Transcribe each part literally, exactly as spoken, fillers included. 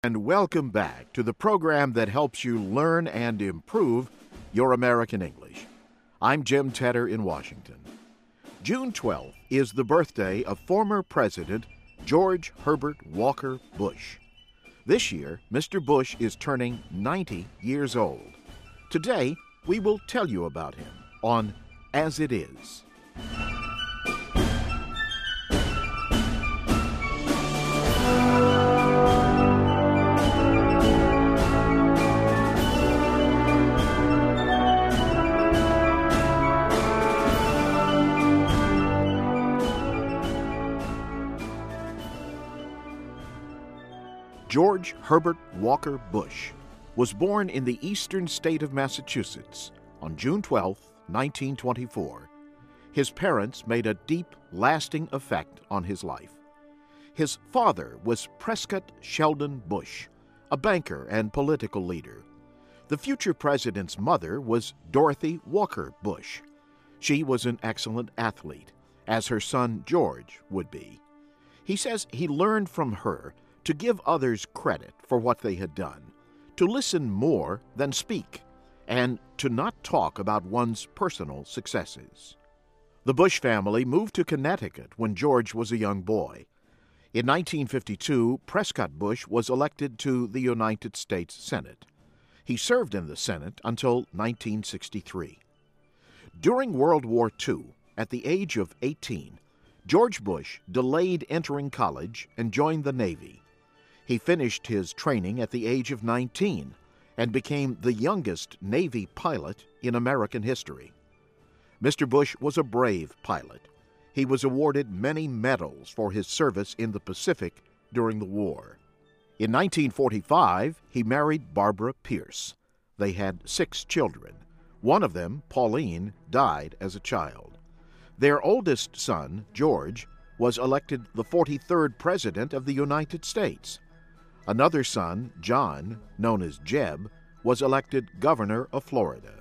And welcome back to the program that helps you learn and improve your American English. I'm Jim Tedder in Washington. June twelfth is the birthday of former President George Herbert Walker Bush. This year, Mister Bush is turning ninety years old. Today, we will tell you about him on As It Is. George Herbert Walker Bush was born in the eastern state of Massachusetts on June twelfth, nineteen twenty-four. His parents made a deep, lasting effect on his life. His father was Prescott Sheldon Bush, a banker and political leader. The future president's mother was Dorothy Walker Bush. She was an excellent athlete, as her son George would be. He says he learned from her to give others credit for what they had done, to listen more than speak, and to not talk about one's personal successes. The Bush family moved to Connecticut when George was a young boy. In nineteen fifty-two, Prescott Bush was elected to the United States Senate. He served in the Senate until nineteen sixty-three. During World War Two, at the age of eighteen, George Bush delayed entering college and joined the Navy. He finished his training at the age of nineteen and became the youngest Navy pilot in American history. Mister Bush was a brave pilot. He was awarded many medals for his service in the Pacific during the war. In nineteen forty-five, he married Barbara Pierce. They had six children. One of them, Pauline, died as a child. Their oldest son, George, was elected the forty-third President of the United States. Another son, John, known as Jeb, was elected governor of Florida.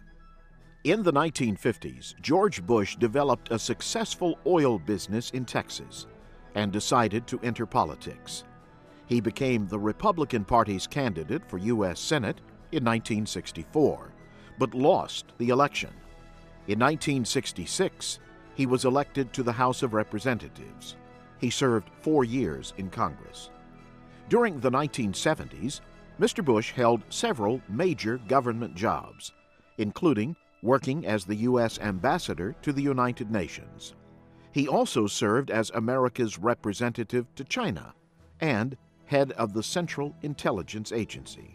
In the nineteen fifties, George Bush developed a successful oil business in Texas and decided to enter politics. He became the Republican Party's candidate for U S Senate in nineteen sixty-four, but lost the election. In nineteen sixty-six, he was elected to the House of Representatives. He served four years in Congress. During the nineteen seventies, Mister Bush held several major government jobs, including working as the U S ambassador to the United Nations. He also served as America's representative to China and head of the Central Intelligence Agency.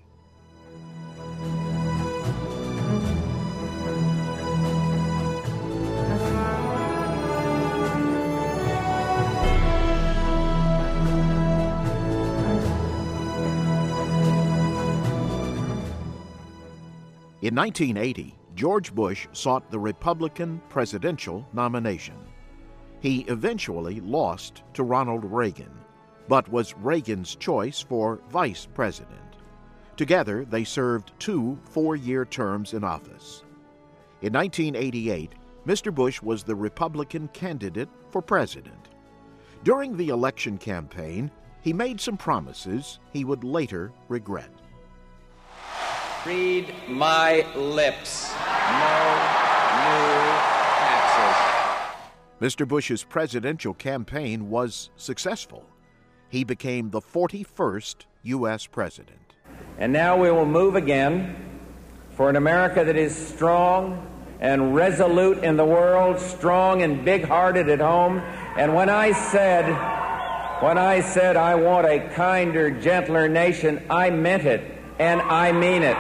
In nineteen eighty, George Bush sought the Republican presidential nomination. He eventually lost to Ronald Reagan, but was Reagan's choice for vice president. Together, they served two four-year terms in office. In nineteen eighty-eight, Mister Bush was the Republican candidate for president. During the election campaign, he made some promises he would later regret. Read my lips. No new taxes. Mister Bush's presidential campaign was successful. He became the forty-first U S president. And now we will move again for an America that is strong and resolute in the world, strong and big-hearted at home. And when I said, when I said I want a kinder, gentler nation, I meant it. And I mean it.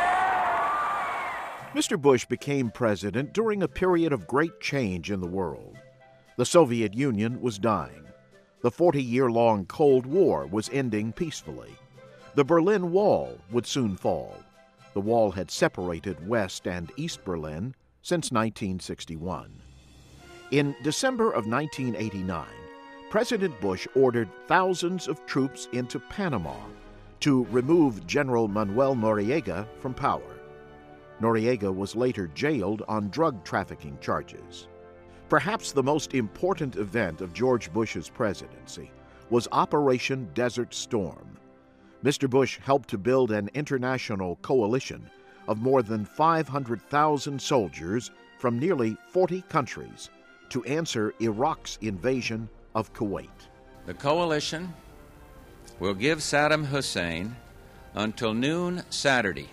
Mister Bush became president during a period of great change in the world. The Soviet Union was dying. The forty-year-long Cold War was ending peacefully. The Berlin Wall would soon fall. The wall had separated West and East Berlin since nineteen sixty-one. In December of nineteen eighty-nine, President Bush ordered thousands of troops into Panama to remove General Manuel Noriega from power. Noriega was later jailed on drug trafficking charges. Perhaps the most important event of George Bush's presidency was Operation Desert Storm. Mister Bush helped to build an international coalition of more than five hundred thousand soldiers from nearly forty countries to answer Iraq's invasion of Kuwait. The coalition will give Saddam Hussein until noon Saturday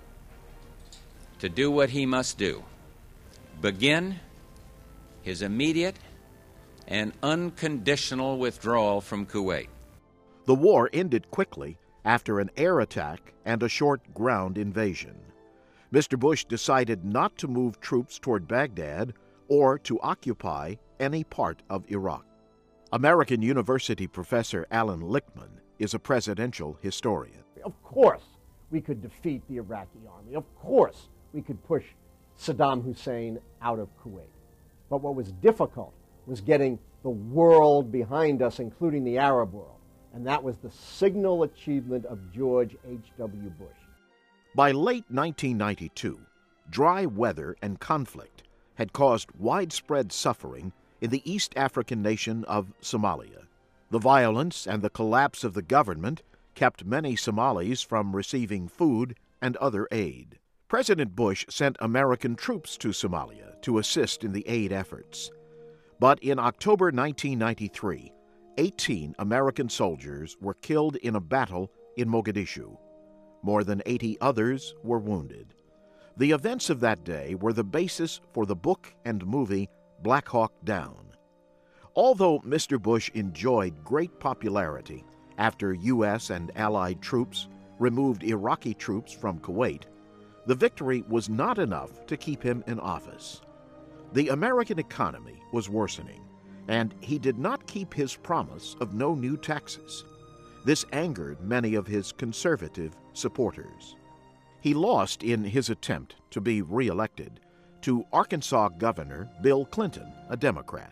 to do what he must do: begin his immediate and unconditional withdrawal from Kuwait. The war ended quickly after an air attack and a short ground invasion. Mister Bush decided not to move troops toward Baghdad or to occupy any part of Iraq. American University professor Alan Lichtman is a presidential historian. Of course we could defeat the Iraqi army. Of course we could push Saddam Hussein out of Kuwait. But what was difficult was getting the world behind us, including the Arab world. And that was the signal achievement of George H W Bush. By late nineteen ninety-two, dry weather and conflict had caused widespread suffering in the East African nation of Somalia. The violence and the collapse of the government kept many Somalis from receiving food and other aid. President Bush sent American troops to Somalia to assist in the aid efforts. But in October nineteen ninety-three, eighteen American soldiers were killed in a battle in Mogadishu. More than eighty others were wounded. The events of that day were the basis for the book and movie Black Hawk Down. Although Mister Bush enjoyed great popularity after U S and Allied troops removed Iraqi troops from Kuwait, the victory was not enough to keep him in office. The American economy was worsening, and he did not keep his promise of no new taxes. This angered many of his conservative supporters. He lost in his attempt to be reelected to Arkansas Governor Bill Clinton, a Democrat.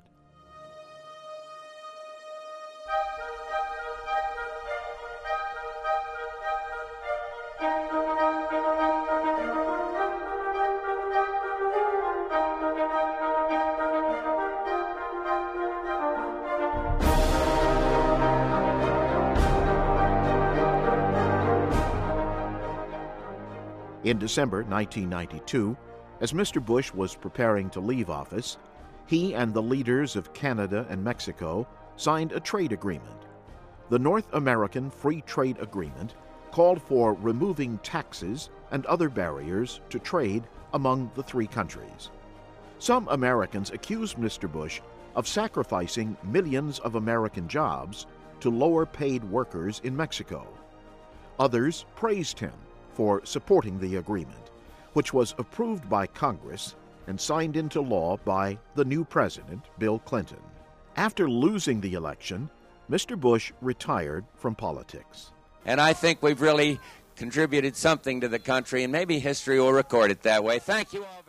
In December nineteen ninety-two, as Mister Bush was preparing to leave office, he and the leaders of Canada and Mexico signed a trade agreement. The North American Free Trade Agreement called for removing taxes and other barriers to trade among the three countries. Some Americans accused Mister Bush of sacrificing millions of American jobs to lower-paid workers in Mexico. Others praised him for supporting the agreement, which was approved by Congress and signed into law by the new president, Bill Clinton. After losing the election, Mister Bush retired from politics. And I think we've really contributed something to the country, and maybe history will record it that way. Thank you all.